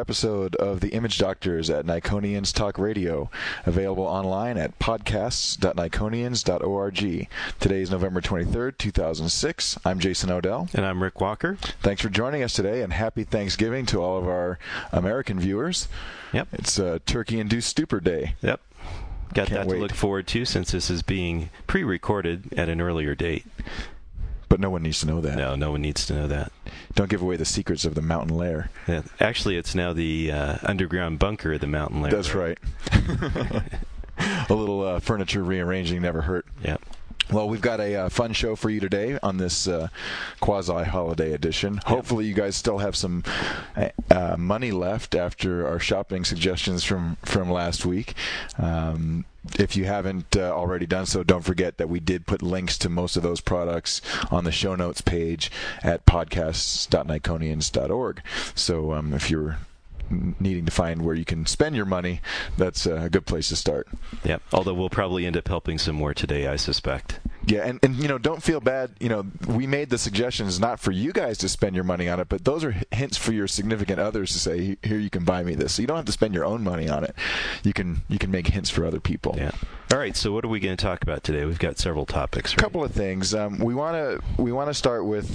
episode of The Image Doctors at Nikonians Talk Radio, available online at podcasts.nikonians.org. Today is November 23rd, 2006. I'm Jason Odell. And I'm Rick Walker. Thanks for joining us today, and happy Thanksgiving to all of our American viewers. Yep. It's Turkey-Induced Stupor Day. Yep. Got Can't that wait to look forward to since this is being pre-recorded at an earlier date. But no one needs to know that. No one needs to know that. Don't give away the secrets of the mountain lair. Yeah, actually, it's now the underground bunker of the mountain lair. That's right. A little furniture rearranging never hurt. Yep. Well, we've got a fun show for you today on this quasi-holiday edition. Yep. Hopefully you guys still have some money left after our shopping suggestions from last week. If you haven't already done so, don't forget that we did put links to most of those products on the show notes page at podcasts.nikonians.org. So if you're needing to find where you can spend your money, that's a good place to start. Yep. Although we'll probably end up helping some more today, I suspect. Yeah, and don't feel bad. We made the suggestions not for you guys to spend your money on it, but those are hints for your significant others to say, here, you can buy me this. So you don't have to spend your own money on it. You can make hints for other people. Yeah. All right. So what are we going to talk about today? We've got several topics. Right? A couple of things. We want to start with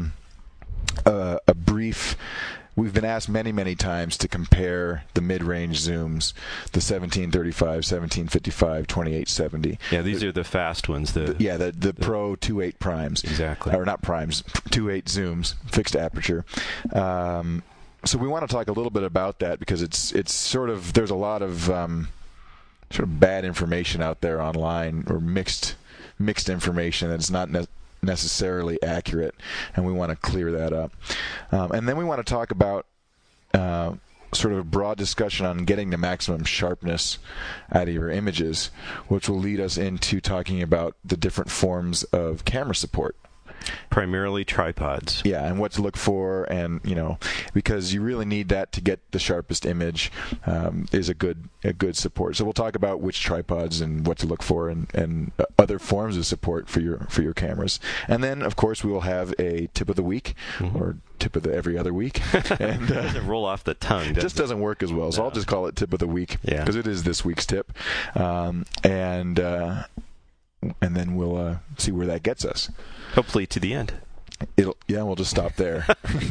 a brief. We've been asked many, many times to compare the mid-range zooms, the 1735, 1755, 2870. Yeah, these are the fast ones. The Pro 2.8 primes. Exactly. Or not primes, 2.8 zooms, fixed aperture. So we want to talk a little bit about that because it's sort of, there's a lot of sort of bad information out there online, or mixed information that's not necessarily accurate, and we want to clear that up. And then we want to talk about sort of a broad discussion on getting the maximum sharpness out of your images, which will lead us into talking about the different forms of camera support. Primarily tripods. Yeah, and what to look for, and because you really need that to get the sharpest image, is a good support. So we'll talk about which tripods and what to look for, and other forms of support for your cameras. And then, of course, we will have a tip of the week, or tip of the every other week. And it doesn't roll off the tongue. It just doesn't work as well. So I'll just call it tip of the week, because it is this week's tip. And then we'll see where that gets us. Hopefully to the end. We'll just stop there.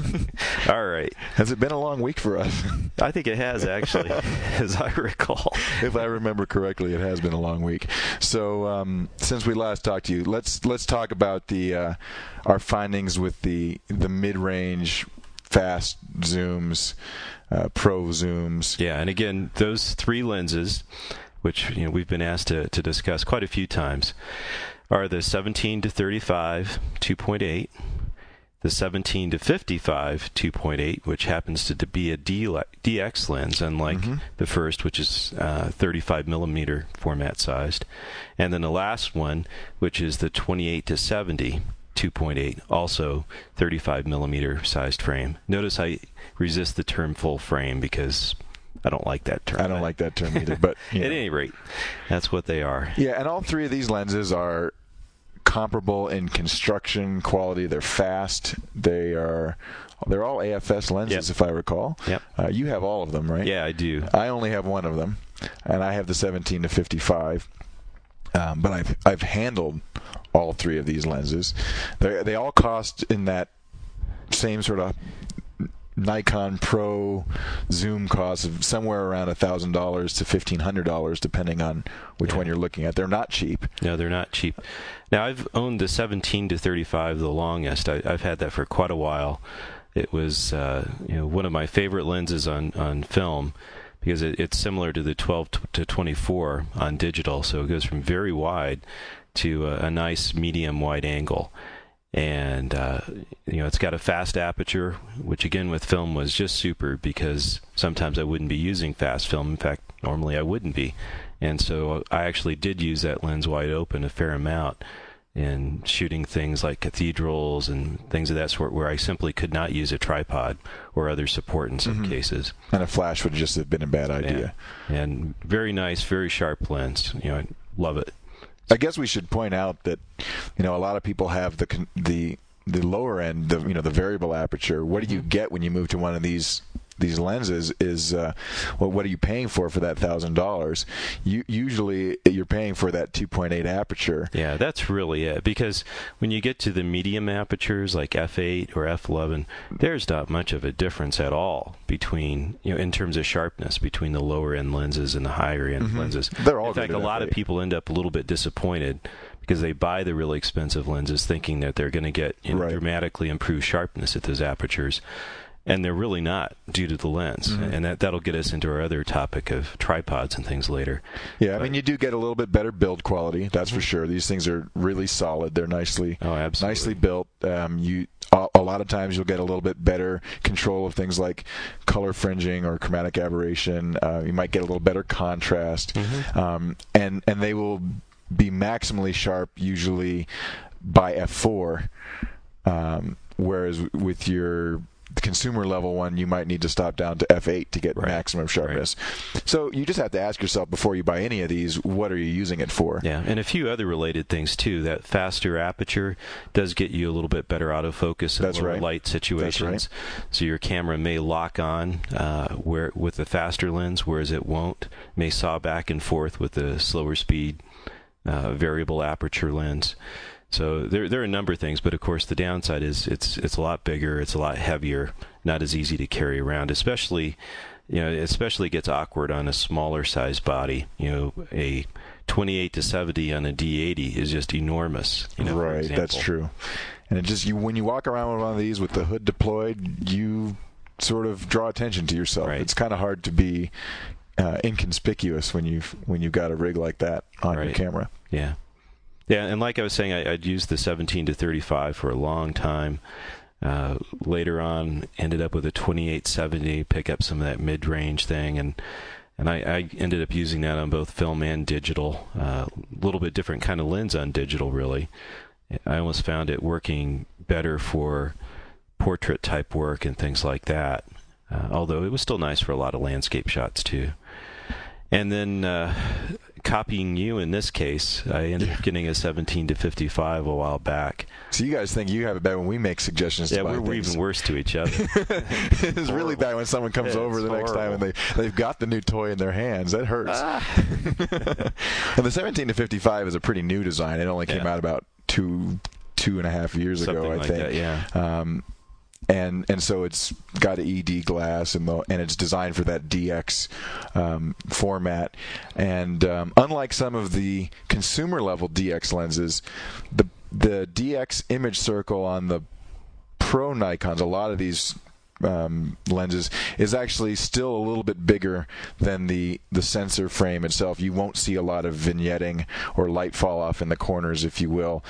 All right. Has it been a long week for us? I think it has, actually, as I recall. If I remember correctly, it has been a long week. So since we last talked to you, let's talk about our findings with the mid-range fast zooms, pro zooms. Yeah, and again, those three lenses, which we've been asked to discuss quite a few times, are the 17 to 35 2.8, the 17 to 55 2.8, which happens to be a DX lens, unlike the first, which is 35 millimeter format sized, and then the last one, which is the 28 to 70 2.8, also 35 millimeter sized frame. Notice I resist the term full frame because I don't like that term. I don't like that term either. But at any rate, that's what they are. Yeah, and all three of these lenses are comparable in construction quality. They're fast. They're all AFS lenses, if I recall. Yep. You have all of them, right? Yeah, I do. I only have one of them, and I have the 17 to 55. But I've handled all three of these lenses. They all cost in that same sort of Nikon Pro zoom cost of somewhere around $1,000 to $1,500, depending on which one you're looking at. They're not cheap. No, they're not cheap. Now, I've owned the 17 to 35 the longest. I've had that for quite a while. It was one of my favorite lenses on film, because it's similar to the 12 to 24 on digital, so it goes from very wide to a nice medium wide angle. And it's got a fast aperture, which again with film was just super, because sometimes I wouldn't be using fast film. In fact, normally I wouldn't be. And so I actually did use that lens wide open a fair amount in shooting things like cathedrals and things of that sort, where I simply could not use a tripod or other support in some cases. And a flash would just have been a bad idea. And very nice, very sharp lens. I love it. I guess we should point out that a lot of people have the lower end, the variable aperture. What do you get when you move to one of these these lenses is, well, what are you paying for that $1,000? Usually you're paying for that 2.8 aperture. Yeah, that's really it. Because when you get to the medium apertures like f8 or f11, there's not much of a difference at all between, in terms of sharpness, between the lower end lenses and the higher end lenses. They're all in fact, good a at lot of f8. people end up a little bit disappointed because they buy the really expensive lenses thinking that they're going to get Right. dramatically improved sharpness at those apertures. And they're really not, due to the lens. And that'll get us into our other topic of tripods and things later. Yeah, I mean, you do get a little bit better build quality, that's for sure. These things are really solid. They're nicely built. A lot of times you'll get a little bit better control of things like color fringing or chromatic aberration. You might get a little better contrast. And they will be maximally sharp usually by f4, whereas with your consumer level one, you might need to stop down to f8 to get maximum sharpness. So you just have to ask yourself before you buy any of these, what are you using it for? Yeah, and a few other related things too. That faster aperture does get you a little bit better autofocus in lower light situations. So your camera may lock on where with the faster lens, whereas it won't. May saw back and forth with the slower speed variable aperture lens. So there are a number of things, but of course the downside is it's a lot bigger, it's a lot heavier, not as easy to carry around. Especially gets awkward on a smaller size body. A 28 to 70 on a D80 is just enormous. Right, that's true. And it just when you walk around with one of these with the hood deployed, you sort of draw attention to yourself. Right. It's kind of hard to be inconspicuous when you've got a rig like that on your camera. Yeah. Yeah, and like I was saying, I'd used the 17 to 35 for a long time. Later on, ended up with a 2870, pick up some of that mid-range thing, and I ended up using that on both film and digital. A little bit different kind of lens on digital, really. I almost found it working better for portrait-type work and things like that, although it was still nice for a lot of landscape shots, too. And then copying you in this case, I ended up getting a 17 to 55 a while back. So you guys think you have it bad when we make suggestions to buy we're things. even worse to each other. It's really bad when someone comes over the next time and they've got the new toy in their hands. That hurts. And the 17 to 55 is a pretty new design. It only came out about two and a half years ago, I think. That, yeah. And so it's got an ED glass and it's designed for that DX format. And unlike some of the consumer level DX lenses, the DX image circle on the Pro Nikons, a lot of these lenses, is actually still a little bit bigger than the sensor frame itself. You won't see a lot of vignetting or light fall off in the corners, if you will.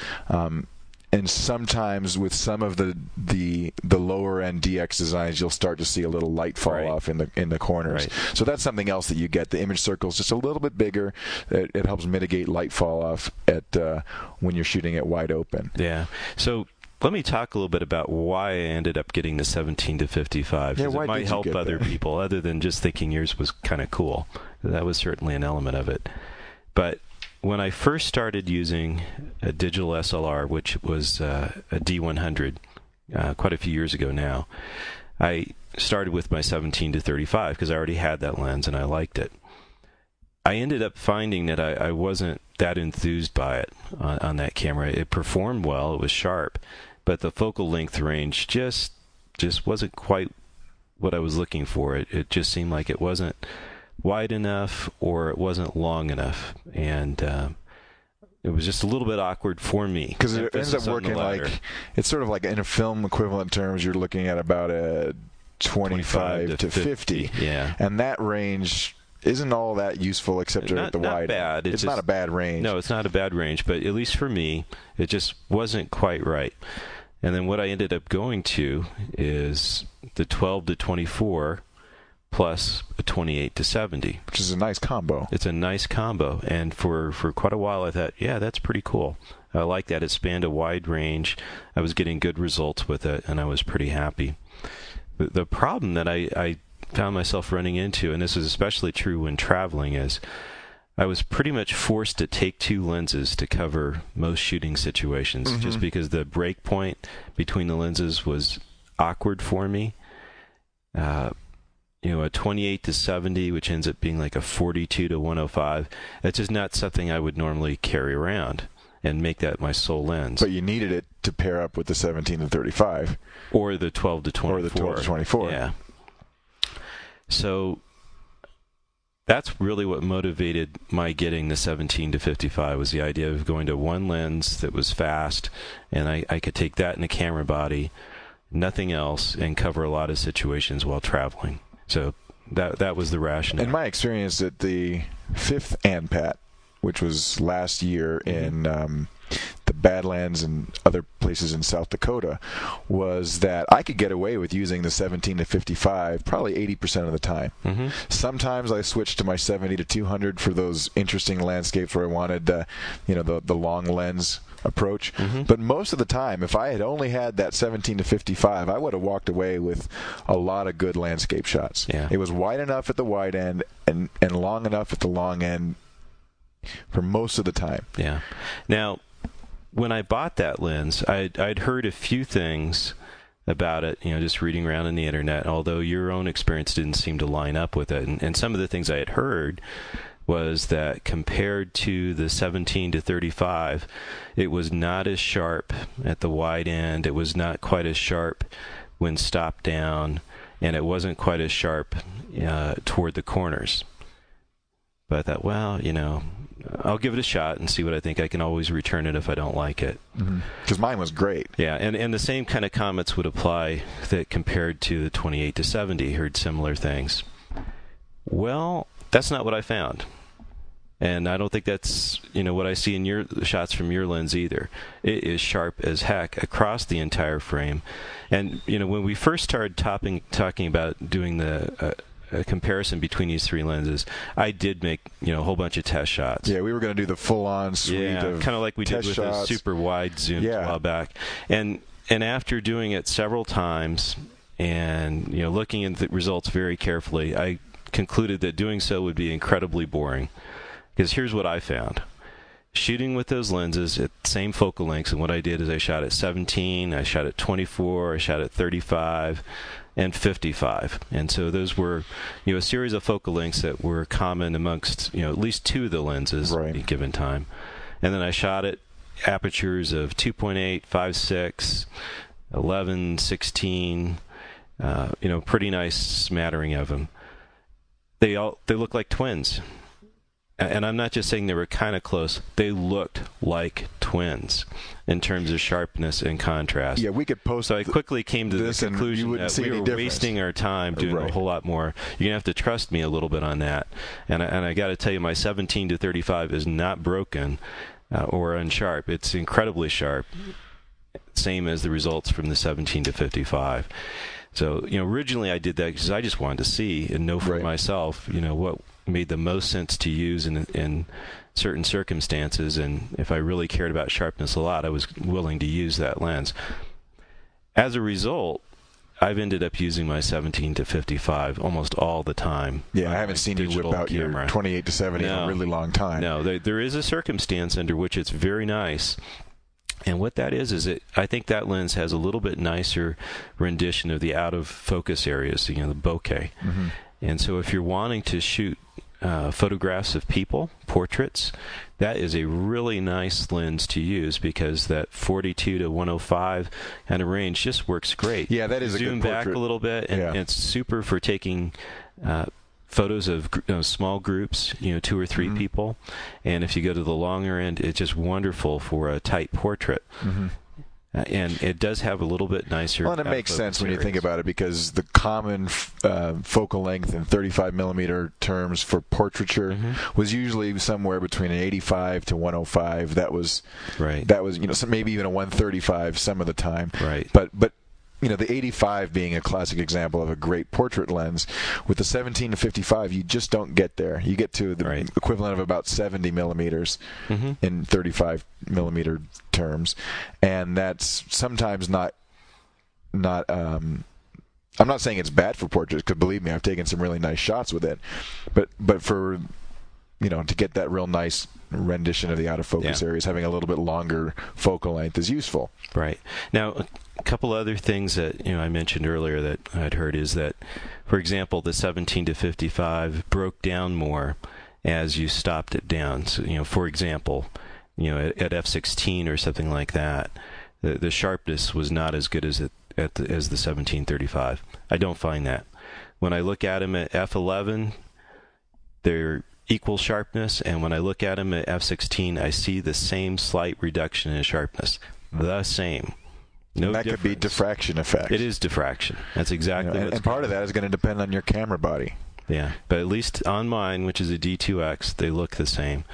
And sometimes with some of the lower end DX designs, you'll start to see a little light fall off in the corners. Right. So that's something else that you get. The image circle is just a little bit bigger. It helps mitigate light fall off when you're shooting it wide open. Yeah. So let me talk a little bit about why I ended up getting the 17 to 55. Yeah, because why it might did you help get other that? people, other than just thinking yours was kind of cool. That was certainly an element of it. But when I first started using a digital SLR, which was a D100, quite a few years ago now, I started with my 17 to 35 because I already had that lens and I liked it. I ended up finding that I wasn't that enthused by it on that camera. It performed well, it was sharp, but the focal length range just wasn't quite what I was looking for. It just seemed like it wasn't wide enough or it wasn't long enough, and it was just a little bit awkward for me because it ends up working like it's sort of like in a film equivalent terms, you're looking at about a 25 to 50. Yeah, and that range isn't all that useful except at the wide. Bad. It's not a bad range. No, it's not a bad range, but at least for me, it just wasn't quite right. And then what I ended up going to is the 12 to 24 plus a 28 to 70. Which is a nice combo. It's a nice combo. And for quite a while I thought, yeah, that's pretty cool. I like that. It spanned a wide range. I was getting good results with it, and I was pretty happy. The problem that I found myself running into, and this is especially true when traveling, is I was pretty much forced to take two lenses to cover most shooting situations, just because the break point between the lenses was awkward for me. a 28 to 70, which ends up being like a 42 to 105. That's just not something I would normally carry around and make that my sole lens. But you needed it to pair up with the 17 to 35. Or the 12 to 24. Or the 12 to 24. Yeah. So that's really what motivated my getting the 17 to 55, was the idea of going to one lens that was fast, and I could take that in a camera body, nothing else, and cover a lot of situations while traveling. So that was the rationale. In my experience at the 5th ANPAT, which was last year in the Badlands and other places in South Dakota, was that I could get away with using the 17 to 55 probably 80% of the time. Mm-hmm. Sometimes I switched to my 70 to 200 for those interesting landscapes where I wanted the long lens approach. Mm-hmm. But most of the time, if I had only had that 17 to 55, I would have walked away with a lot of good landscape shots. Yeah. It was wide enough at the wide end and long enough at the long end for most of the time. Yeah. Now, when I bought that lens, I'd heard a few things about it, just reading around on the internet, although your own experience didn't seem to line up with it. And some of the things I had heard was that compared to the 17 to 35, it was not as sharp at the wide end. It was not quite as sharp when stopped down, and it wasn't quite as sharp toward the corners. But I thought, well, I'll give it a shot and see what I think. I can always return it if I don't like it. Because mine was great. Yeah, and the same kind of comments would apply that compared to the 28 to 70. Heard similar things. Well, that's not what I found. And I don't think that's, what I see in your shots from your lens either. It is sharp as heck across the entire frame. And, when we first started talking about doing the a comparison between these three lenses, I did make a whole bunch of test shots. Yeah, we were going to do the full-on suite of kind of like we did with the super wide zoom a while back. And after doing it several times and looking at the results very carefully, I concluded that doing so would be incredibly boring. Because here's what I found. Shooting with those lenses at the same focal lengths, and what I did is I shot at 17, I shot at 24, I shot at 35, and 55. And so those were, a series of focal lengths that were common amongst, at least two of the lenses at any given time. And then I shot at apertures of 2.8, 5.6, 11, 16, pretty nice smattering of them. They look like twins. And I'm not just saying they were kind of close. They looked like twins in terms of sharpness and contrast. Yeah, we could post. So I quickly came to the conclusion that we were wasting our time doing a whole lot more. You're gonna have to trust me a little bit on that. And I got to tell you, my 17 to 35 is not broken or unsharp. It's incredibly sharp. Same as the results from the 17 to 55. So originally I did that because I just wanted to see and know for myself, what made the most sense to use in certain circumstances, and if I really cared about sharpness a lot, I was willing to use that lens. As a result, I've ended up using my 17 to 55 almost all the time. Yeah, I haven't seen you whip out your 28 to 70 in a really long time. No, there is a circumstance under which it's very nice. And what that is I think that lens has a little bit nicer rendition of the out-of-focus areas, the bokeh. Mm-hmm. And so if you're wanting to shoot photographs of people, portraits, that is a really nice lens to use because that 42 to 105 kind of range just works great. Yeah, that is a good portrait. Zoom back a little bit, and it's super for taking photos of small groups, 2 or 3 people. And if you go to the longer end, it's just wonderful for a tight portrait. Mm-hmm. And it does have a little bit nicer. Well, and it makes sense when you think about it because the common focal length in 35 millimeter terms for portraiture was usually somewhere between an 85 to 105. That was so maybe even a 135 some of the time. Right. But the 85 being a classic example of a great portrait lens. With the 17 to 55, you just don't get there. You get to the equivalent of about 70 millimeters in 35 millimeter terms, and that's sometimes not. I'm not saying it's bad for portraits, because believe me, I've taken some really nice shots with it, but for to get that real nice rendition of the out-of-focus areas, having a little bit longer focal length is useful. Right. Now, a couple other things that I mentioned earlier that I'd heard is that, for example, the 17-55 broke down more as you stopped it down. So, for example, at f/16 or something like that, the sharpness was not as good as the 17-35. I don't find that. When I look at them at f/11, they're equal sharpness, and when I look at them at f/16, I see the same slight reduction in sharpness. The same. No that difference. Could be diffraction effect. It is diffraction. That's exactly what's and part of that is going to depend on your camera body. Yeah, but at least on mine, which is a D2X, they look the same.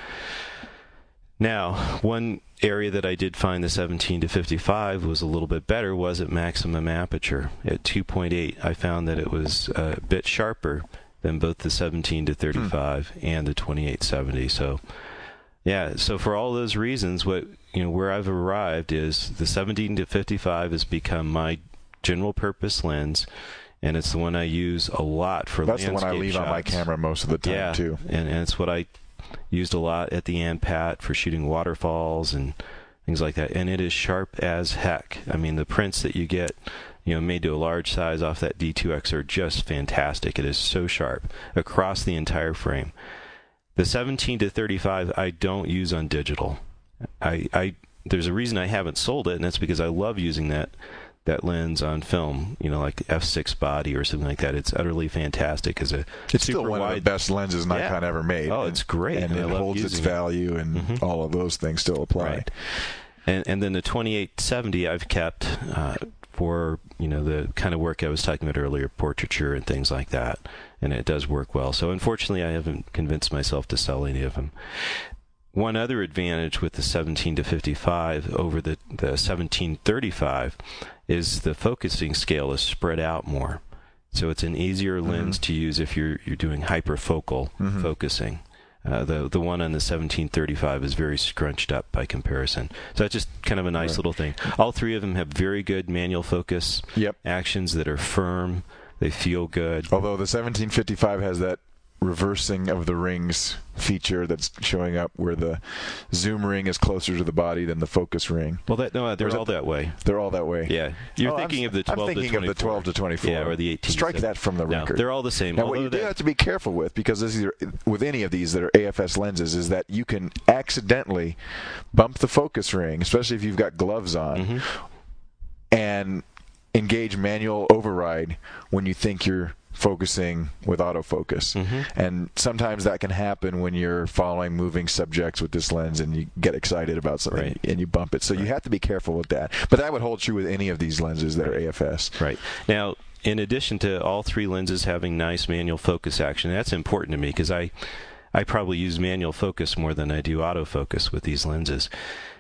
Now, one area that I did find the 17-55 was a little bit better was at maximum aperture. At 2.8, I found that it was a bit sharper than both the 17-35 and the 28-70. So, yeah, so for all those reasons, where I've arrived is the 17-55 has become my general purpose lens, and it's the one I use a lot for landscape shots. That's the one I leave on my camera most of the time, too. And it's what I used a lot at the ANPAT for shooting waterfalls and things like that. And it is sharp as heck. I mean, the prints that you get, made to a large size off that D2X are just fantastic. It is so sharp across the entire frame. The 17-35 I don't use on digital. There's a reason I haven't sold it, and that's because I love using that lens on film, like f6 body or something like that. It's utterly fantastic as a It's still one of the best lenses Nikon ever made. Oh, it's great. And it holds its value, and all of those things still apply. Right. And then the 28-70 I've kept for, the kind of work I was talking about earlier, portraiture and things like that. And it does work well. So unfortunately, I haven't convinced myself to sell any of them. One other advantage with the 17-55 over the 17-35 is the focusing scale is spread out more. So it's an easier lens to use if you're doing hyperfocal focusing. The one on the 17-35 is very scrunched up by comparison. So that's just kind of a nice little thing. All three of them have very good manual focus actions that are firm. They feel good. Although the 17-55 has that reversing of the rings feature that's showing up where the zoom ring is closer to the body than the focus ring. Well, they're all that way. They're all that way. Yeah, you're thinking of the 12 I'm thinking to 24. Of the 12 to 24. Yeah, or the 18. Strike that from the record. They're all the same. Now, what you do have to be careful with, because with any of these that are AFS lenses, is that you can accidentally bump the focus ring, especially if you've got gloves on, and engage manual override when you think you're focusing with autofocus. And sometimes that can happen when you're following moving subjects with this lens and you get excited about something and you bump it. So you have to be careful with that. But that would hold true with any of these lenses that are AFS. Right. Now, in addition to all three lenses having nice manual focus action, that's important to me because I probably use manual focus more than I do autofocus with these lenses.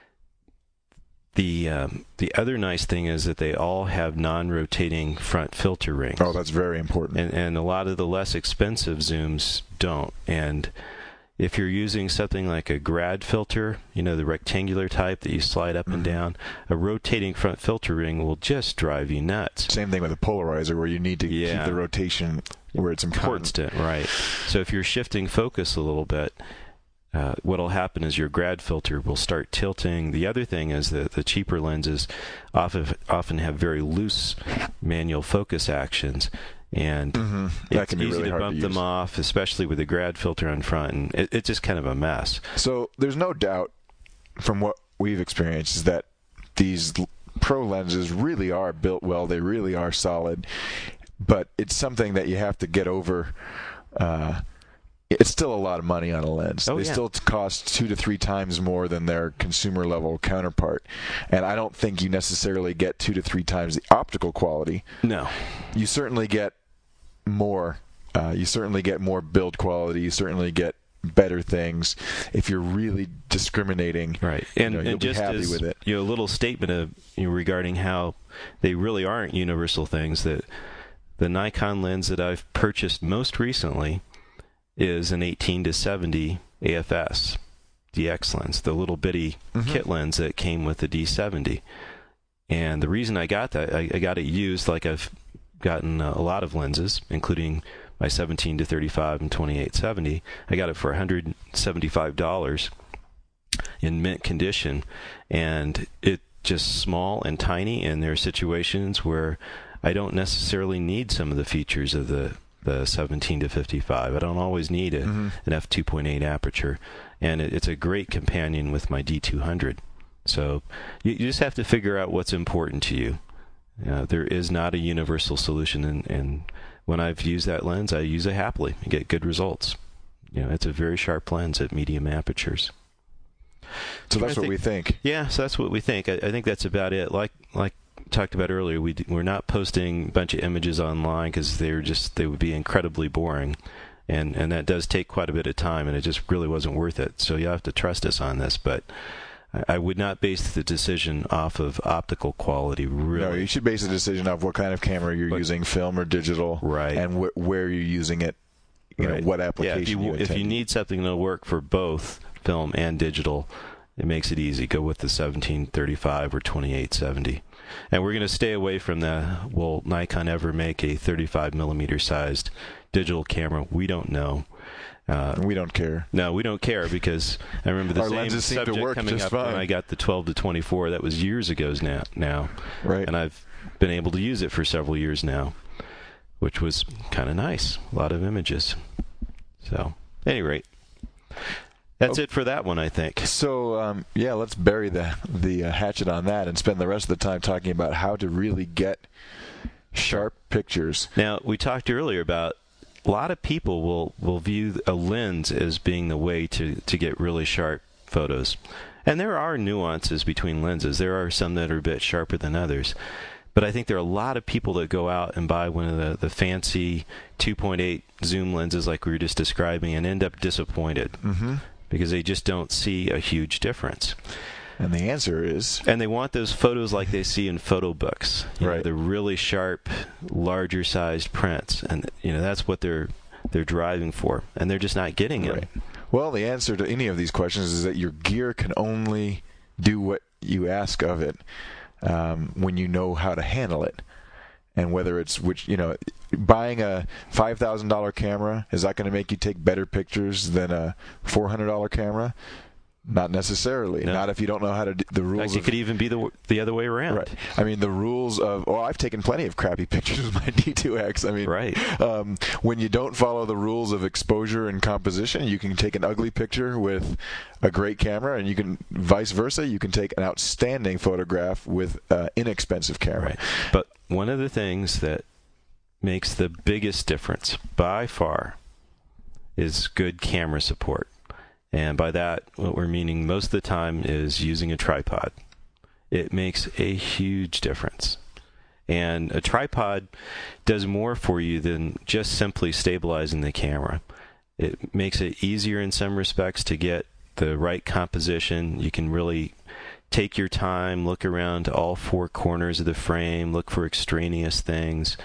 The other nice thing is that they all have non-rotating front filter rings. Oh, that's very important. And a lot of the less expensive zooms don't. And if you're using something like a grad filter, the rectangular type that you slide up and down, a rotating front filter ring will just drive you nuts. Same thing with a polarizer where you need to keep the rotation where it's important. Constant, right. So if you're shifting focus a little bit, what'll happen is your grad filter will start tilting. The other thing is that the cheaper lenses often have very loose manual focus actions, and it's easy really to bump them off, especially with the grad filter on front, and it's just kind of a mess. So there's no doubt from what we've experienced is that these pro lenses really are built well. They really are solid, but it's something that you have to get over. It's still a lot of money on a lens. They still cost 2 to 3 times more than their consumer level counterpart. And I don't think you necessarily get 2 to 3 times the optical quality. No. You certainly get more. You certainly get more build quality. You certainly get better things if you're really discriminating. Right. And, you'll just be happy as with it. A little statement of regarding how they really aren't universal things, that the Nikon lens that I've purchased most recently is an 18-70 AFS DX lens, the little bitty kit lens that came with the D70. And the reason I got that, I got it used like I've gotten a lot of lenses, including my 17 to 35 and 2870. I got it for $175 in mint condition, and it just small and tiny, and there are situations where I don't necessarily need some of the features of the 17 to 55. I don't always need an f2.8 aperture, and it's a great companion with my D200. So you just have to figure out what's important to you. There is not a universal solution, and when I've used that lens, I use it happily and get good results. It's a very sharp lens at medium apertures. So that's what we think. Yeah, so that's what we think. I think that's about it. Like talked about earlier, we're not posting a bunch of images online because they would be incredibly boring, and that does take quite a bit of time, and it just really wasn't worth it. So you have to trust us on this, but I would not base the decision off of optical quality, really. No, you should base the decision off what kind of camera you're using, film or digital, right, and where you're using it, right. What application if you need something to work for both film and digital, it makes it easy. Go with the 1735 or 2870. And we're going to stay away from will Nikon ever make a 35 millimeter sized digital camera? We don't know. We don't care. No, we don't care, because I remember the same subject coming up when I got the 12 to 24. That was years ago now. Right. And I've been able to use it for several years now, which was kind of nice. A lot of images. So, at any rate, that's it for that one, I think. So, let's bury the hatchet on that and spend the rest of the time talking about how to really get sharp pictures. Now, we talked earlier about a lot of people will view a lens as being the way to get really sharp photos. And there are nuances between lenses. There are some that are a bit sharper than others. But I think there are a lot of people that go out and buy one of the fancy 2.8 zoom lenses like we were just describing and end up disappointed. Mm-hmm. Because they just don't see a huge difference. And the answer is... And they want those photos like they see in photo books. Right. The really sharp, larger-sized prints. And, that's what they're driving for. And they're just not getting it. Right. Well, the answer to any of these questions is that your gear can only do what you ask of it when you know how to handle it. And whether it's buying a $5,000 camera, is that going to make you take better pictures than a $400 camera? Not necessarily. No. Not if you don't know how to do the rules. In fact, it could even be the other way around. Right. I mean, the rules of... I've taken plenty of crappy pictures with my D2X. I mean, right. When you don't follow the rules of exposure and composition, you can take an ugly picture with a great camera, and you can, vice versa, you can take an outstanding photograph with an inexpensive camera. Right. But one of the things that makes the biggest difference, by far, is good camera support. And by that, what we're meaning most of the time is using a tripod. It makes a huge difference. And a tripod does more for you than just simply stabilizing the camera. It makes it easier in some respects to get the right composition. You can really take your time, look around all four corners of the frame, look for extraneous things.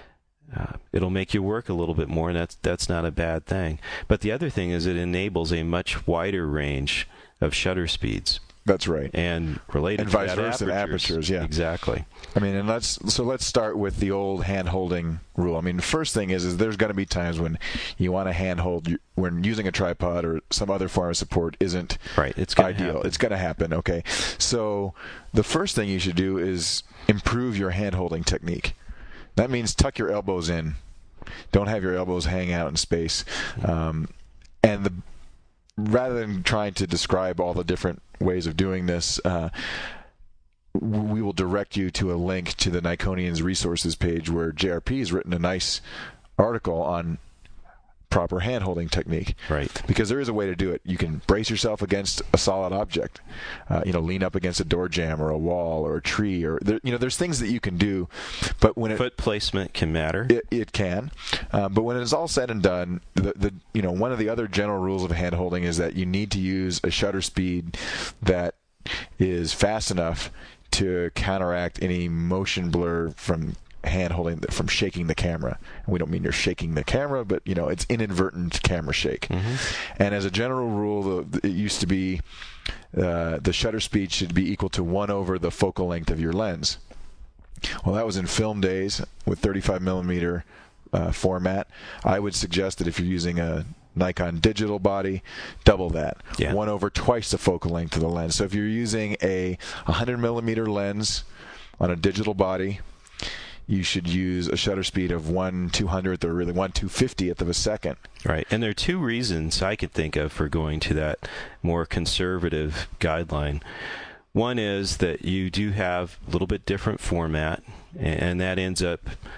It'll make you work a little bit more, and that's not a bad thing. But the other thing is it enables a much wider range of shutter speeds. That's right. And related and to vice that, versa, apertures, yeah. Exactly. I mean, and let's start with the old hand-holding rule. I mean, the first thing is there's going to be times when you want to hand-hold when using a tripod or some other form of support isn't right. It's ideal. It's going to happen, okay? So the first thing you should do is improve your hand-holding technique. That means tuck your elbows in. Don't have your elbows hang out in space. Rather than trying to describe all the different ways of doing this, we will direct you to a link to the Nikonians resources page where JRP has written a nice article on proper hand-holding technique. Right. Because there is a way to do it. You can brace yourself against a solid object. Lean up against a door jamb or a wall or a tree, or there's things that you can do. But when foot placement can matter. It can. But when it's all said and done, one of the other general rules of hand-holding is that you need to use a shutter speed that is fast enough to counteract any motion blur from hand-holding, from shaking the camera. And we don't mean you're shaking the camera, but it's inadvertent camera shake. Mm-hmm. And as a general rule, it used to be the shutter speed should be equal to 1 over the focal length of your lens. Well, that was in film days with 35 millimeter format. I would suggest that if you're using a Nikon digital body, double that. Yeah. 1 over twice the focal length of the lens. So if you're using a 100 millimeter lens on a digital body, you should use a shutter speed of 1/200th or really 1/250th of a second. Right. And there are two reasons I could think of for going to that more conservative guideline. One is that you do have a little bit different format, and that ends up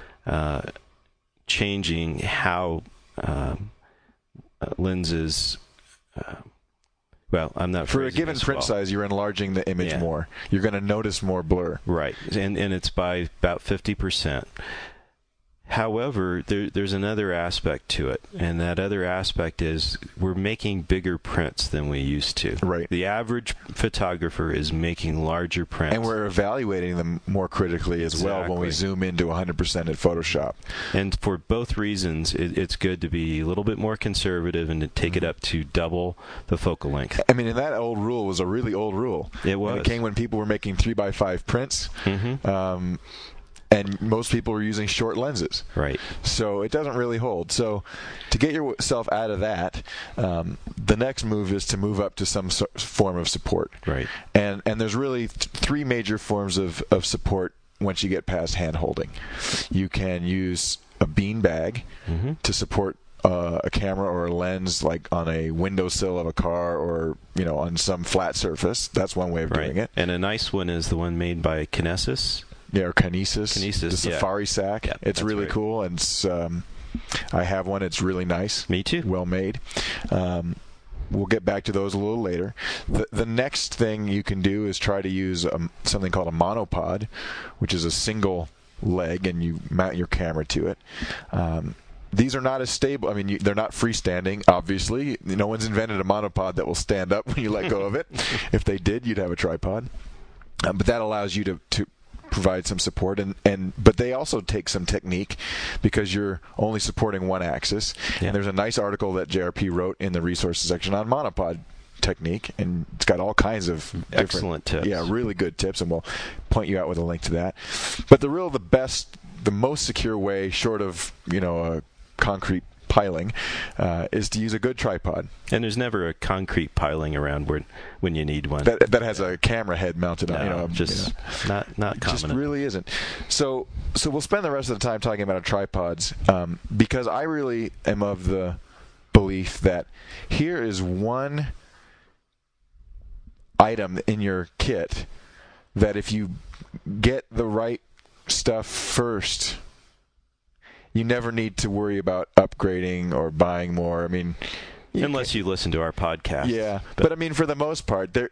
changing how lenses. Well, I'm not for a given print size. You're enlarging the image more. You're going to notice more blur. Right, and it's by about 50%. However, there's another aspect to it, and that other aspect is we're making bigger prints than we used to. Right. The average photographer is making larger prints. And we're evaluating them more critically as well when we zoom into 100% at Photoshop. And for both reasons, it's good to be a little bit more conservative and to take it up to double the focal length. I mean, and that old rule was a really old rule. It was. And it came when people were making 3x5 prints. Mm-hmm. And most people were using short lenses. Right. So it doesn't really hold. So to get yourself out of that, the next move is to move up to some form of support. Right. And there's really three major forms of support once you get past hand holding. You can use a bean bag to support a camera or a lens, like on a windowsill of a car or on some flat surface. That's one way of doing it. And a nice one is the one made by Kinesis. Yeah, or Kinesis, the Safari Sack. Yeah, it's really cool, and I have one. It's really nice. Me too. Well made. We'll get back to those a little later. The next thing you can do is try to use something called a monopod, which is a single leg, and you mount your camera to it. These are not as stable. I mean, they're not freestanding, obviously. No one's invented a monopod that will stand up when you let go of it. If they did, you'd have a tripod. But that allows you to provide some support, but they also take some technique because you're only supporting one axis. Yeah. And there's a nice article that JRP wrote in the resources section on monopod technique, and it's got all kinds of excellent tips. Yeah, really good tips, and we'll point you out with a link to that. But the most secure way, short of a concrete piling, is to use a good tripod. And there's never a concrete piling around when you need one that has a camera head mounted on. Not common. Just really isn't. So we'll spend the rest of the time talking about our tripods, because I really am of the belief that here is one item in your kit that if you get the right stuff first, you never need to worry about upgrading or buying more. I mean, unless you listen to our podcast. Yeah, but I mean, for the most part, there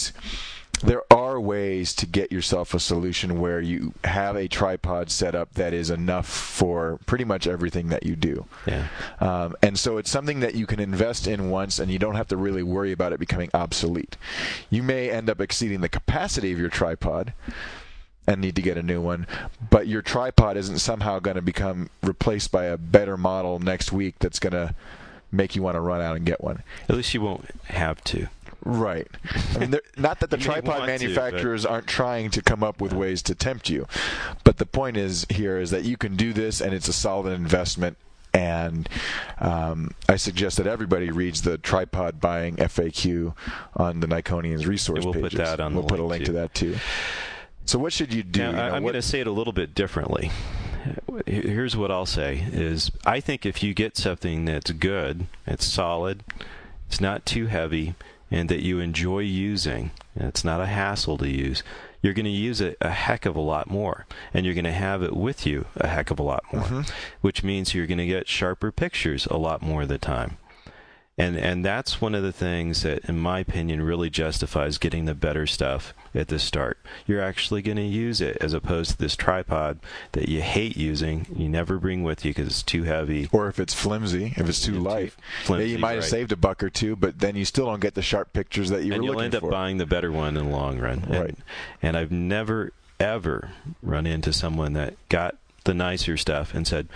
are ways to get yourself a solution where you have a tripod set up that is enough for pretty much everything that you do. Yeah. And so it's something that you can invest in once, and you don't have to really worry about it becoming obsolete. You may end up exceeding the capacity of your tripod and need to get a new one, but your tripod isn't somehow going to become replaced by a better model next week that's going to make you want to run out and get one. At least you won't have to. Right. I mean, not that the tripod manufacturers aren't trying to come up with ways to tempt you, but the point is that you can do this, and it's a solid investment. And I suggest that everybody reads the tripod buying FAQ on the Nikonian's resource pages. Put that on. We'll put a link to that too. So what should you do? Now, I'm going to say it a little bit differently. Here's what I'll say is I think if you get something that's good, it's solid, it's not too heavy, and that you enjoy using, and it's not a hassle to use, you're going to use it a heck of a lot more, and you're going to have it with you a heck of a lot more, which means you're going to get sharper pictures a lot more of the time. And that's one of the things that, in my opinion, really justifies getting the better stuff at the start. You're actually going to use it, as opposed to this tripod that you hate using, you never bring with you because it's too heavy. Or if it's flimsy, if it's too light. Flimsy, you might have saved a buck or two, but then you still don't get the sharp pictures that you were looking for. And you'll end up buying the better one in the long run. Right. And I've never, ever run into someone that got the nicer stuff and said,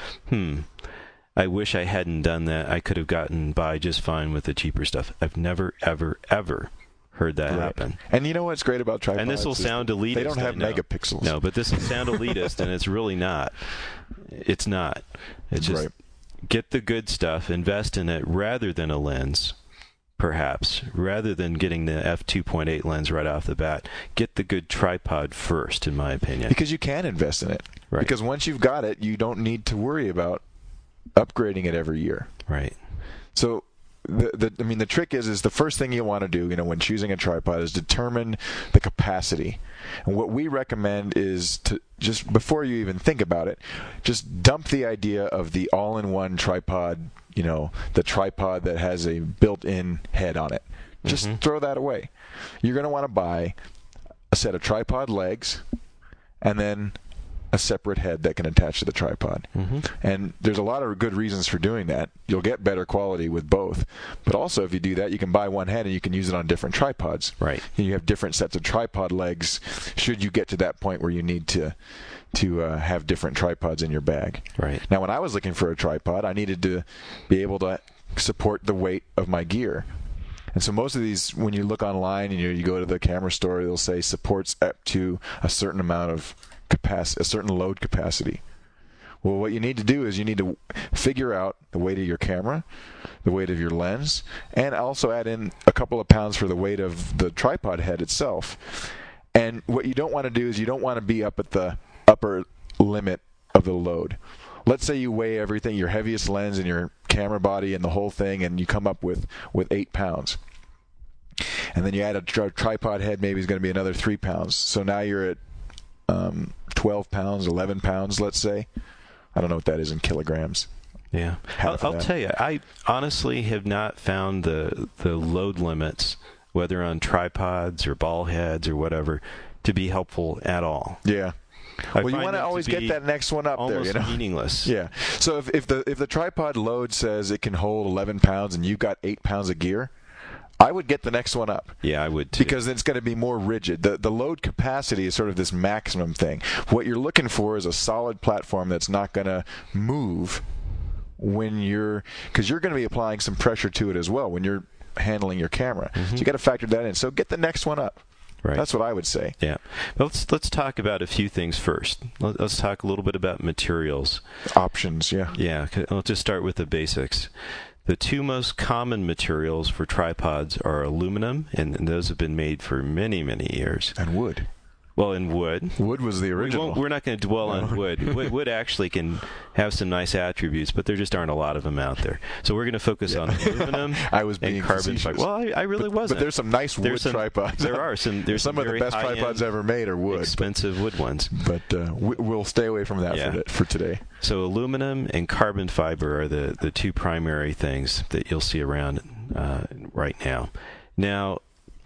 I wish I hadn't done that. I could have gotten by just fine with the cheaper stuff. I've never, ever, ever heard that happen. And you know what's great about tripods? And this will sound elitist. They don't have I know. megapixels. No, but this will sound elitist, and it's really not. It's not. It's just get the good stuff, invest in it rather than a lens, perhaps, rather than getting the f2.8 lens right off the bat. Get the good tripod first, in my opinion. Because you can invest in it. Right. Because once you've got it, you don't need to worry about upgrading it every year. Right. So, the trick is the first thing you want to do, when choosing a tripod, is determine the capacity. And what we recommend is to just, before you even think about it, just dump the idea of the all-in-one tripod, the tripod that has a built-in head on it. Just throw that away. You're going to want to buy a set of tripod legs and then a separate head that can attach to the tripod. And there's a lot of good reasons for doing that. You'll get better quality with both. But also, if you do that, you can buy one head and you can use it on different tripods. Right. And you have different sets of tripod legs should you get to that point where you need to have different tripods in your bag. Right. Now, when I was looking for a tripod, I needed to be able to support the weight of my gear. And so most of these, when you look online and you go to the camera store, they'll say supports up to a certain amount of capacity, a certain load capacity. Well, what you need to do is you need to figure out the weight of your camera, the weight of your lens, and also add in a couple of pounds for the weight of the tripod head itself. And what you don't want to do is you don't want to be up at the upper limit of the load. Let's say you weigh everything, your heaviest lens and your camera body and the whole thing, and you come up with 8 pounds. And then you add a tripod head, maybe it's going to be another 3 pounds. So now you're at 12 pounds, 11 pounds, let's say. I don't know what that is in kilograms. Yeah. I'll tell you, I honestly have not found the load limits, whether on tripods or ball heads or whatever, to be helpful at all. Yeah. Well, you want to always get that next one up there, almost meaningless. Yeah. So if the tripod load says it can hold 11 pounds and you've got 8 pounds of gear, I would get the next one up. Yeah, I would too. Because it's going to be more rigid. The load capacity is sort of this maximum thing. What you're looking for is a solid platform that's not going to move because you're going to be applying some pressure to it as well when you're handling your camera. So you got to factor that in. So get the next one up. Right. That's what I would say. Yeah. Let's talk about a few things first. Let's talk a little bit about materials. Options, yeah. Yeah. I'll just start with the basics. The two most common materials for tripods are aluminum, and those have been made for many, many years. And wood. Well, and wood. Wood was the original. We're not going to dwell on wood. Wood actually can have some nice attributes, but there just aren't a lot of them out there. So we're going to focus on aluminum I was being and carbon fiber. Well, I really wasn't. But there's some nice wood tripods. There are some. There's some of the best tripods ever made are wood. Expensive wood ones. But we'll stay away from that for today. So aluminum and carbon fiber are the two primary things that you'll see around right now. Now,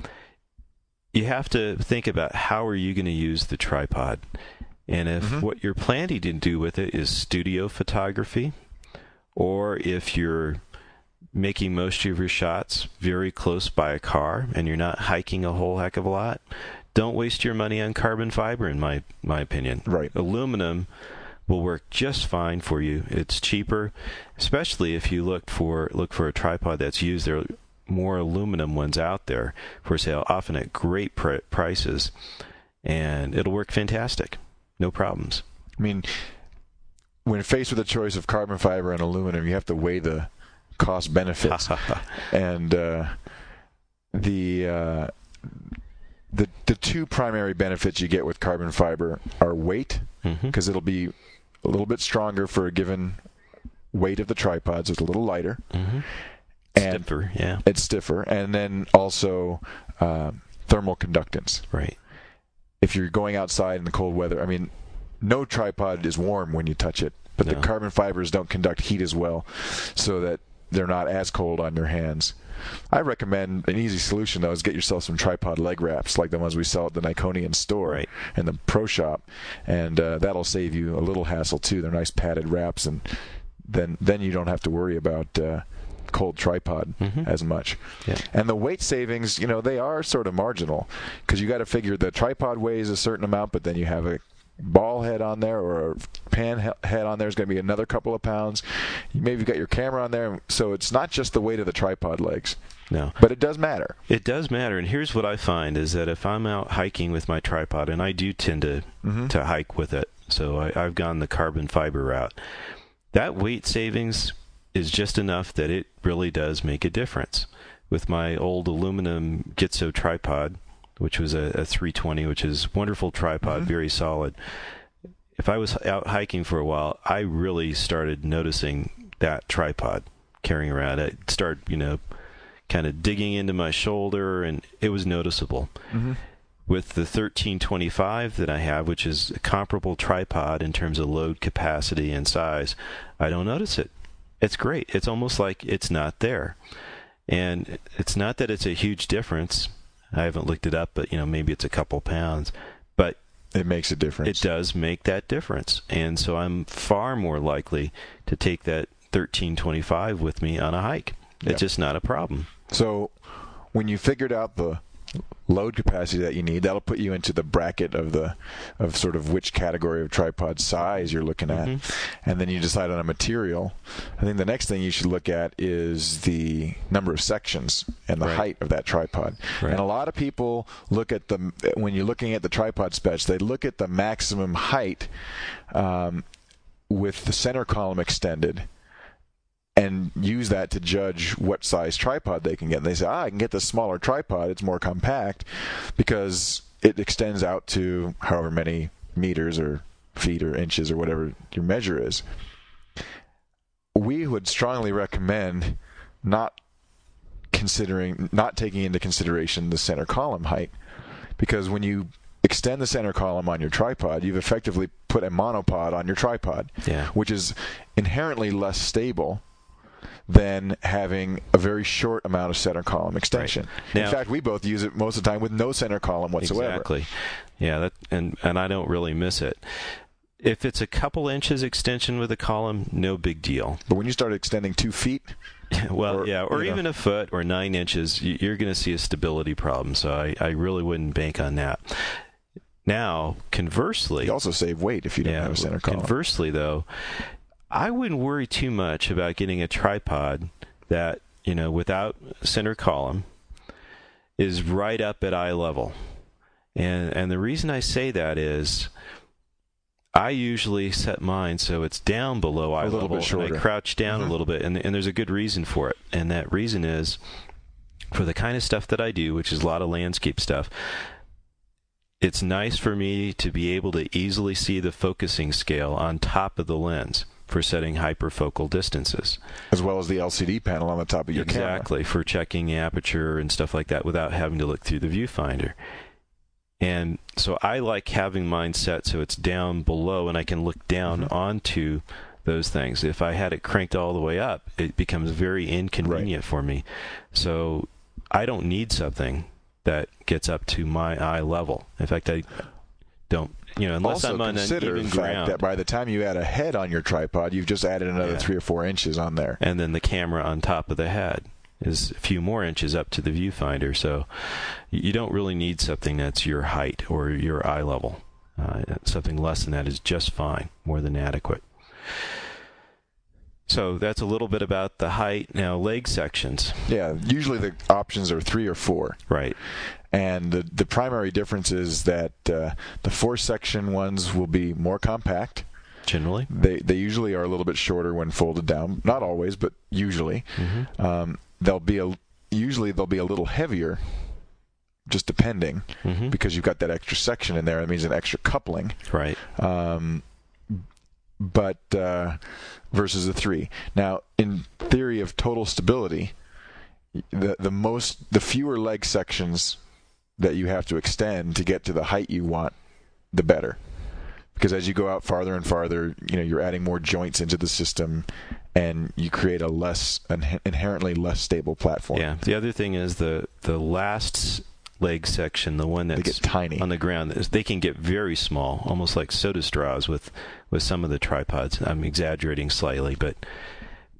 you have to think about how are you going to use the tripod. And if what you're planning to do with it is studio photography, or if you're making most of your shots very close by a car and you're not hiking a whole heck of a lot, don't waste your money on carbon fiber, in my opinion. Right. Aluminum will work just fine for you. It's cheaper, especially if you look for a tripod that's used. There are more aluminum ones out there for sale, often at great prices, and it'll work fantastic. No problems. I mean, when faced with a choice of carbon fiber and aluminum, you have to weigh the cost benefits. And the two primary benefits you get with carbon fiber are weight, because it'll be a little bit stronger for a given weight of the tripod, so it's a little lighter. And stiffer, yeah. It's stiffer. And then also thermal conductance. Right. If you're going outside in the cold weather, I mean, no tripod is warm when you touch it, but the carbon fibers don't conduct heat as well, so that they're not as cold on your hands. I recommend an easy solution, though, is get yourself some tripod leg wraps like the ones we sell at the Nikonian store and the Pro Shop, and that'll save you a little hassle, too. They're nice padded wraps, and then you don't have to worry about cold tripod as much. Yeah. And the weight savings, they are sort of marginal, because you got to figure the tripod weighs a certain amount, but then you have a ball head on there or a pan head on there is going to be another couple of pounds. Maybe you've got your camera on there, so it's not just the weight of the tripod legs. No. But it does matter. It does matter, and here's what I find is that if I'm out hiking with my tripod, and I do tend to hike with it, so I've gone the carbon fiber route, that weight savings is just enough that it really does make a difference. With my old aluminum Gitzo tripod, which was a 320, which is wonderful tripod, very solid. If I was out hiking for a while, I really started noticing that tripod carrying around. I'd start, kind of digging into my shoulder, and it was noticeable. With the 1325 that I have, which is a comparable tripod in terms of load capacity and size, I don't notice it. It's great. It's almost like it's not there. And it's not that it's a huge difference. I haven't looked it up, but maybe it's a couple pounds. But it makes a difference. It does make that difference. And so I'm far more likely to take that 1325 with me on a hike. It's just not a problem. So when you figured out the load capacity that you need, that'll put you into the bracket of sort of which category of tripod size you're looking at, and then you decide on a material. I think the next thing you should look at is the number of sections and the height of that tripod. And a lot of people look at when you're looking at the tripod specs, they look at the maximum height with the center column extended, and use that to judge what size tripod they can get. And they say, I can get the smaller tripod, it's more compact, because it extends out to however many meters or feet or inches or whatever your measure is. We would strongly recommend not taking into consideration the center column height, because when you extend the center column on your tripod, you've effectively put a monopod on your tripod, which is inherently less stable than having a very short amount of center column extension. Now, in fact, we both use it most of the time with no center column whatsoever. Exactly. Yeah, and I don't really miss it. If it's a couple inches extension with a column, no big deal. But when you start extending 2 feet, or even a foot or 9 inches, you're going to see a stability problem. So I really wouldn't bank on that. Now, conversely, you also save weight if you don't have a center column. Conversely, though, I wouldn't worry too much about getting a tripod that, without center column is right up at eye level. And the reason I say that is I usually set mine so it's down below eye level. A little bit shorter. And I crouch down a little bit, and there's a good reason for it. And that reason is for the kind of stuff that I do, which is a lot of landscape stuff, it's nice for me to be able to easily see the focusing scale on top of the lens for setting hyperfocal distances. As well as the LCD panel on the top of your camera. Exactly, for checking aperture and stuff like that without having to look through the viewfinder. And so I like having mine set so it's down below and I can look down onto those things. If I had it cranked all the way up, it becomes very inconvenient for me. So I don't need something that gets up to my eye level. In fact, I don't, unless also I'm on consider uneven the fact ground. that by the time you add a head on your tripod, you've just added another 3 or 4 inches on there. And then the camera on top of the head is a few more inches up to the viewfinder. So you don't really need something that's your height or your eye level. Something less than that is just fine, more than adequate. So that's a little bit about the height. Now, leg sections. Yeah, usually the options are 3 or 4. Right. And the primary difference is that the 4-section ones will be more compact. Generally. They usually are a little bit shorter when folded down. Not always, but usually. They'll be a little heavier, just depending, because you've got that extra section in there. That means an extra coupling. Right. But versus a 3. Now, in theory of total stability, the fewer leg sections that you have to extend to get to the height you want, the better. Because as you go out farther and farther, you're adding more joints into the system, and you create an inherently less stable platform. Yeah. The other thing is the last leg section, the one that's tiny on the ground, they can get very small, almost like soda straws with some of the tripods. I'm exaggerating slightly, but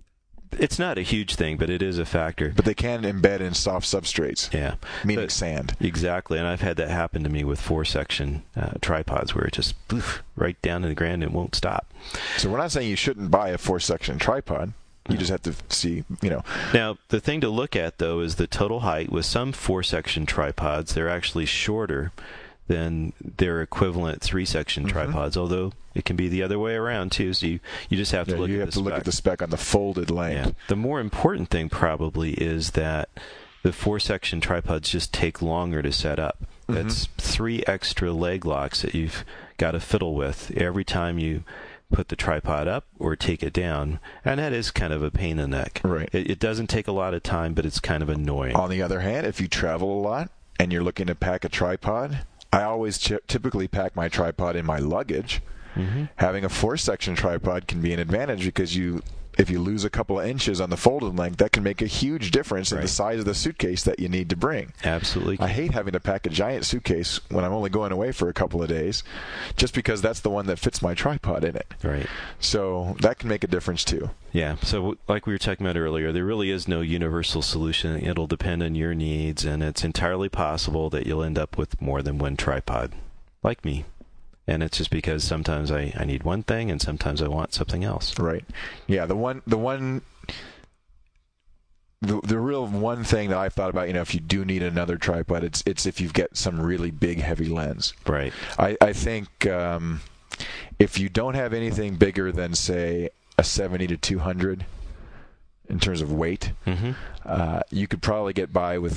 It's not a huge thing, but it is a factor. But they can embed in soft substrates. Yeah. Meaning sand. Exactly. And I've had that happen to me with 4-section tripods where it just right down in the ground and won't stop. So we're not saying you shouldn't buy a 4-section tripod. You just have to see, Now, the thing to look at, though, is the total height. With some 4-section tripods, they're actually shorter than their equivalent 3-section tripods, although it can be the other way around, too. So you just have to look at the spec. You have to look at the spec on the folded length. Yeah. The more important thing probably is that the 4-section tripods just take longer to set up. That's 3 extra leg locks that you've got to fiddle with every time you put the tripod up or take it down, and that is kind of a pain in the neck. Right. It doesn't take a lot of time, but it's kind of annoying. On the other hand, if you travel a lot and you're looking to pack a tripod, I always typically pack my tripod in my luggage. Having a 4-section tripod can be an advantage because if you lose a couple of inches on the folded length, that can make a huge difference in the size of the suitcase that you need to bring. Absolutely. I hate having to pack a giant suitcase when I'm only going away for a couple of days, just because that's the one that fits my tripod in it. Right. So that can make a difference too. Yeah. So like we were talking about earlier, there really is no universal solution. It'll depend on your needs, and it's entirely possible that you'll end up with more than one tripod, like me. And it's just because sometimes I need one thing and sometimes I want something else. Right. Yeah. The real one thing that I've thought about, if you do need another tripod, it's if you've got some really big, heavy lens. Right. I think if you don't have anything bigger than, say, a 70 to 200 in terms of weight, you could probably get by with,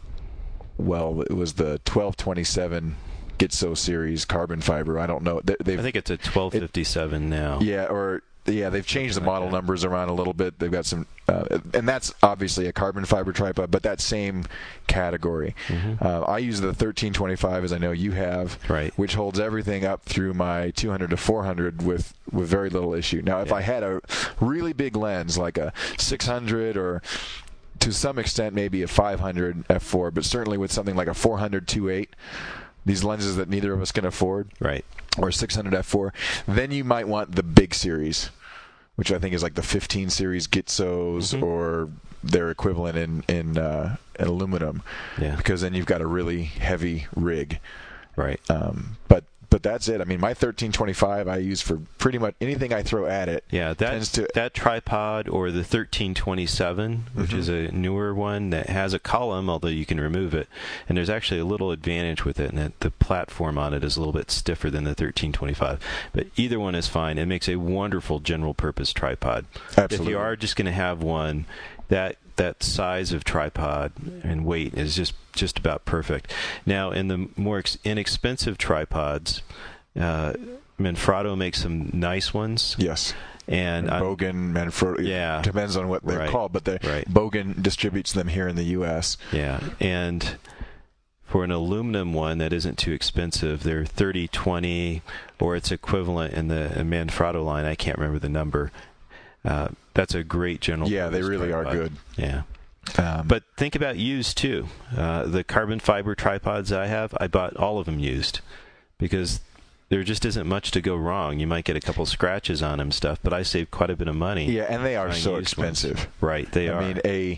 it was the 1227 Gitzo series carbon fiber. I don't know. I think it's a 1257 now. Yeah, they've changed the model numbers around a little bit. They've got some, and that's obviously a carbon fiber tripod, but that same category. I use the 1325, as I know you have, which holds everything up through my 200 to 400 with very little issue. Now, if I had a really big lens, like a 600 or to some extent maybe a 500 f4, but certainly with something like a 400 2.8, these lenses that neither of us can afford, or 600 f4, then you might want the big series, which I think is like the 15 series Gitzos or their equivalent in aluminum, because then you've got a really heavy rig. Right. But that's it. I mean, my 1325 I use for pretty much anything I throw at it. Yeah, that tripod or the 1327, which is a newer one that has a column, although you can remove it. And there's actually a little advantage with it, and that the platform on it is a little bit stiffer than the 1325. But either one is fine. It makes a wonderful general-purpose tripod. Absolutely. If you are just going to have one, that size of tripod and weight is just about perfect. Now, in the more inexpensive tripods, Manfrotto makes some nice ones. Yes. And Bogen, Manfrotto, depends on what they're called, but Bogen distributes them here in the U.S. Yeah, and for an aluminum one that isn't too expensive, they're 3020 or its equivalent in the Manfrotto line. I can't remember the number. That's a great general. Yeah, they really are good. Yeah. But think about used, too. The carbon fiber tripods I have, I bought all of them used because there just isn't much to go wrong. You might get a couple scratches on them stuff, but I saved quite a bit of money. Yeah, and they are so expensive. Ones. Right, they are. I mean,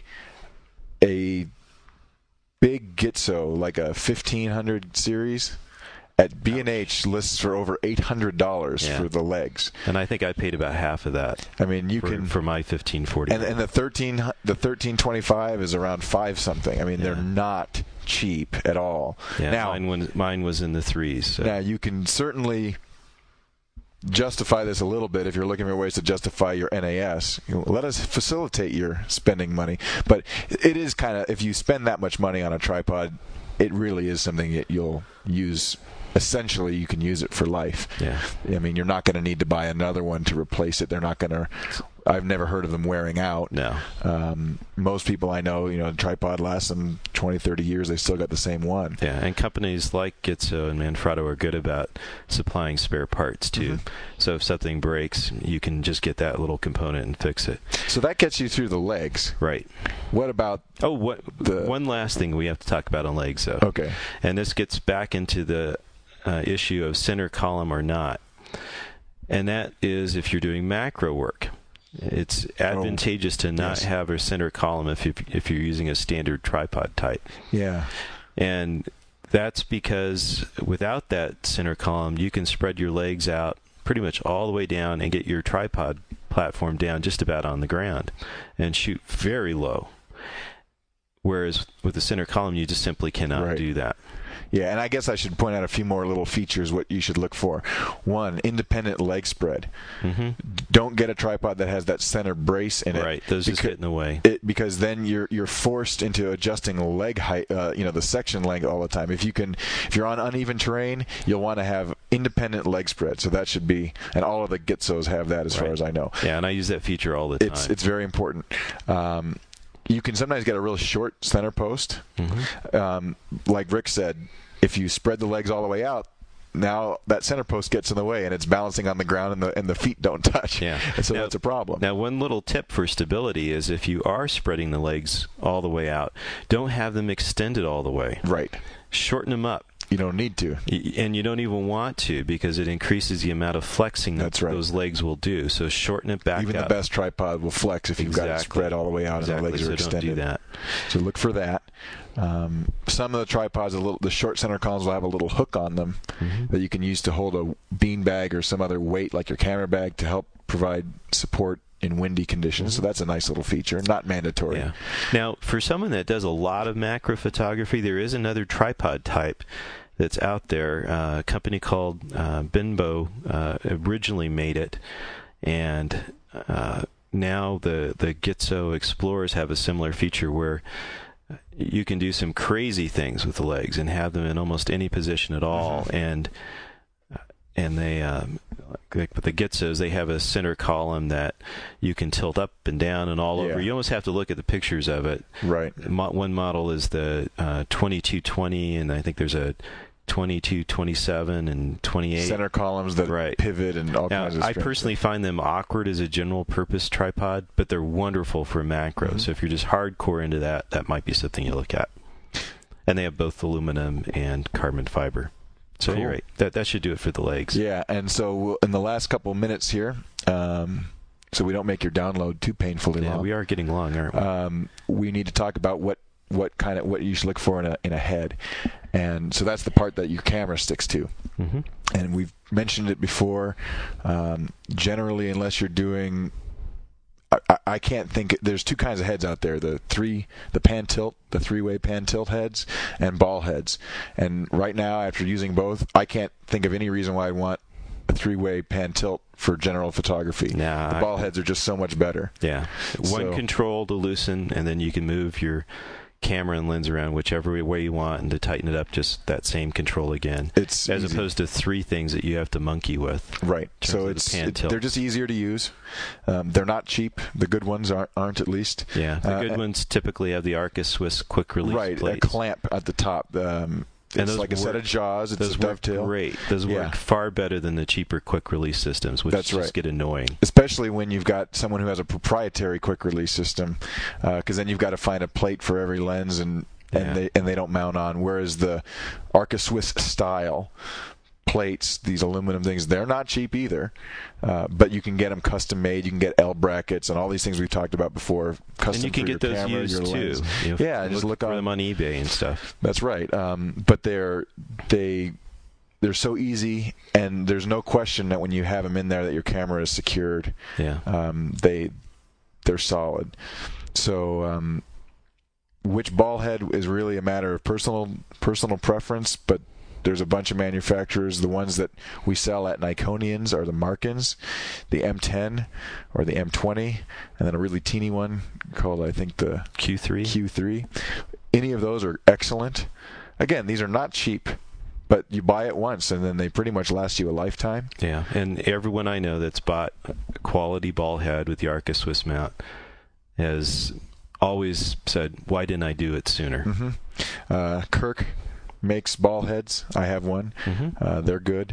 a big Gitzo, like a 1500 series, at B&H lists for over $800 for the legs, and I think I paid about half of that. I mean, for my 1540, and the 1325 is around $5 something. I mean, they're not cheap at all. Yeah, now mine was in the threes. So. Now you can certainly justify this a little bit if you're looking for ways to justify your NAS. Let us facilitate your spending money, but it is kind of, if you spend that much money on a tripod, it really is something that you'll use. Essentially, you can use it for life. Yeah. I mean, you're not going to need to buy another one to replace it. They're not going to. I've never heard of them wearing out. No. Most people I know, the tripod lasts them 20, 30 years. They still got the same one. Yeah, and companies like Gitzo and Manfrotto are good about supplying spare parts, too. So if something breaks, you can just get that little component and fix it. So that gets you through the legs. Right. What about one last thing we have to talk about on legs, though. Okay. And this gets back into the issue of center column or not. And that is if you're doing macro work. It's advantageous to not have a center column if you're using a standard tripod type. Yeah. And that's because without that center column, you can spread your legs out pretty much all the way down and get your tripod platform down just about on the ground and shoot very low. Whereas with the center column, you just simply cannot do that. Yeah, and I guess I should point out a few more little features what you should look for. One, independent leg spread. Mm-hmm. Don't get a tripod that has that center brace in it. Right, those just get in the way. Because then you're forced into adjusting leg height, the section length all the time. If you're on uneven terrain, you'll want to have independent leg spread. So that should be, and all of the Gitsos have that as far as I know. Yeah, and I use that feature all the time. It's very important. You can sometimes get a real short center post. Mm-hmm. Like Rick said, if you spread the legs all the way out, now that center post gets in the way and it's balancing on the ground and the feet don't touch. Yeah. And so that's a problem. Now, one little tip for stability is if you are spreading the legs all the way out, don't have them extended all the way. Right. Shorten them up. You don't need to. And you don't even want to because it increases the amount of flexing that those legs will do. So shorten it back Even up. the best tripod will flex if you've got it spread all the way out and the legs are extended. Don't do that. So look for that. Some of the tripods, the short center columns will have a little hook on them that you can use to hold a bean bag or some other weight like your camera bag to help provide support in windy conditions. So that's a nice little feature, not mandatory. Yeah. Now, for someone that does a lot of macro photography, there is another tripod type that's out there. A company called Benbow originally made it, and now the Gitso Explorers have a similar feature where you can do some crazy things with the legs and have them in almost any position at all. And they like with the Gitsos, they have a center column that you can tilt up and down and all over. You almost have to look at the pictures of it. Right. One model is the 2220, and I think there's a 2227 and 28 center columns that pivot and all kinds of I personally find them awkward as a general purpose tripod, but they're wonderful for macro. So if you're just hardcore into that might be something you look at. And they have both aluminum and carbon fiber. So you're right. That should do it for the legs. Yeah, and so in the last couple of minutes here, so we don't make your download too painfully long. Yeah, we are getting long, aren't we? We need to talk about what you should look for in a head, and so that's the part that your camera sticks to. And we've mentioned it before. Generally, unless you're doing, I can't think. There's two kinds of heads out there: the pan tilt, the three-way pan tilt heads, and ball heads. And right now, after using both, I can't think of any reason why I'd want a three-way pan tilt for general photography. Nah, the ball heads are just so much better. Yeah, one control to loosen, and then you can move your camera and lens around whichever way you want, and to tighten it up, just that same control again. It's as easy. Opposed to three things that you have to monkey with. Right. So they're just easier to use. They're not cheap. The good ones aren't at least. Yeah. The good ones typically have the Arca Swiss quick release plates. A clamp at the top. It's like a set of jaws. It's a dovetail. Great. Those work far better than the cheaper quick release systems, which just get annoying. Especially when you've got someone who has a proprietary quick release system, because then you've got to find a plate for every lens, and they don't mount on. Whereas the Arca Swiss style plates, these aluminum things, they're not cheap either, but you can get them custom made. You can get L brackets and all these things we've talked about before. Custom and you can get those camera, used too. Just look for them on eBay and stuff. That's right. But they're so easy, and there's no question that when you have them in there that your camera is secured. Yeah. They're solid. So which ball head is really a matter of personal preference, but there's a bunch of manufacturers. The ones that we sell at Nikonians are the Markins, the M10 or the M20, and then a really teeny one called, I think, the Q3. Any of those are excellent. Again, these are not cheap, but you buy it once and then they pretty much last you a lifetime. Yeah, and everyone I know that's bought a quality ball head with the Arca Swiss mount has always said, why didn't I do it sooner? Kirk makes ball heads. I have one. They're good.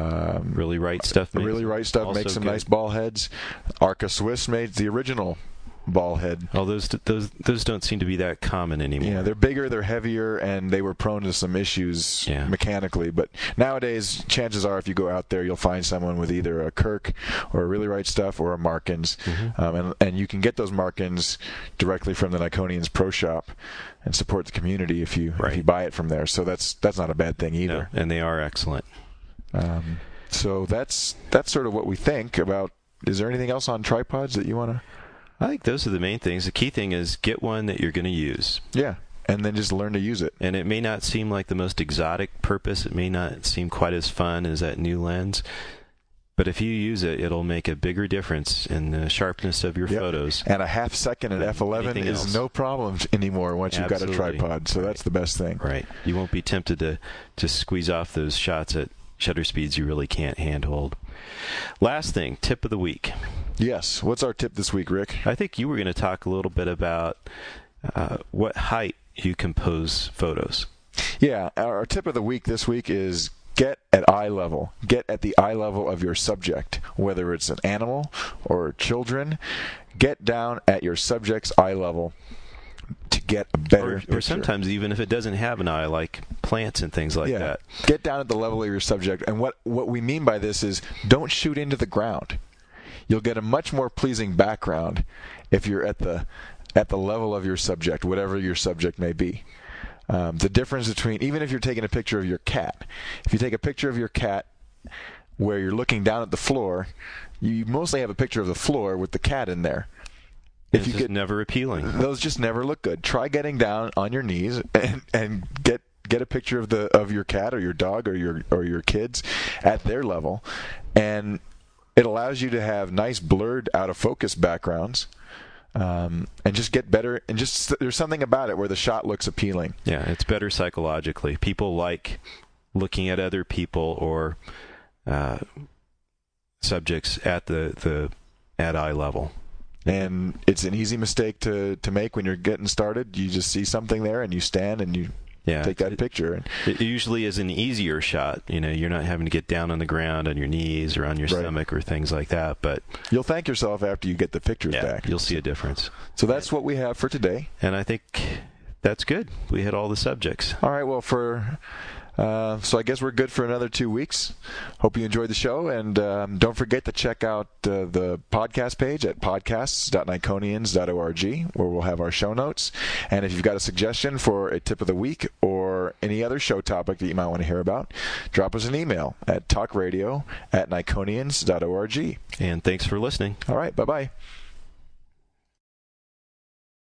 Really Right Stuff makes some nice ball heads. Arca Swiss made the original ball head. Well, those don't seem to be that common anymore. Yeah, they're bigger, they're heavier, and they were prone to some issues mechanically. But nowadays, chances are, if you go out there, you'll find someone with either a Kirk or a Really Right Stuff or a Markins, and you can get those Markins directly from the Nikonians Pro Shop and support the community if you buy it from there. So that's not a bad thing either. No, and they are excellent. So that's sort of what we think about. Is there anything else on tripods that you want to? I think those are the main things. The key thing is get one that you're going to use. Yeah, and then just learn to use it. And it may not seem like the most exotic purpose. It may not seem quite as fun as that new lens. But if you use it, it'll make a bigger difference in the sharpness of your photos. And a half second at f11 is no problem anymore once you've got a tripod. So that's the best thing. Right. You won't be tempted to just squeeze off those shots at shutter speeds you really can't handhold. Last thing, tip of the week. Yes. What's our tip this week, Rick? I think you were going to talk a little bit about what height you compose photos. Yeah. Our tip of the week this week is get at eye level. Get at the eye level of your subject, whether it's an animal or children. Get down at your subject's eye level to get a better picture. Or sometimes even if it doesn't have an eye, like plants and things like that. Get down at the level of your subject. And what we mean by this is don't shoot into the ground. You'll get a much more pleasing background if you're at the level of your subject, whatever your subject may be. The difference between, even if you're taking a picture of your cat, if you take a picture of your cat where you're looking down at the floor, you mostly have a picture of the floor with the cat in there. It's just never appealing. Those just never look good. Try getting down on your knees and get a picture of your cat or your dog or your kids at their level, and it allows you to have nice blurred out of focus backgrounds. And just get better, and just there's something about it where the shot looks appealing. Yeah, it's better psychologically. People like looking at other people or subjects at the at eye level. And it's an easy mistake to make when you're getting started. You just see something there, and you stand and you take that picture. It usually is an easier shot. You're not having to get down on the ground on your knees or on your stomach or things like that. But you'll thank yourself after you get the pictures back. You'll see a difference. So that's what we have for today. And I think that's good. We hit all the subjects. All right. Well, so I guess we're good for another 2 weeks. Hope you enjoyed the show, and don't forget to check out the podcast page at podcasts.nikonians.org, where we'll have our show notes. And if you've got a suggestion for a tip of the week or any other show topic that you might want to hear about, drop us an email at talkradio@nikonians.org. And thanks for listening. All right, bye-bye.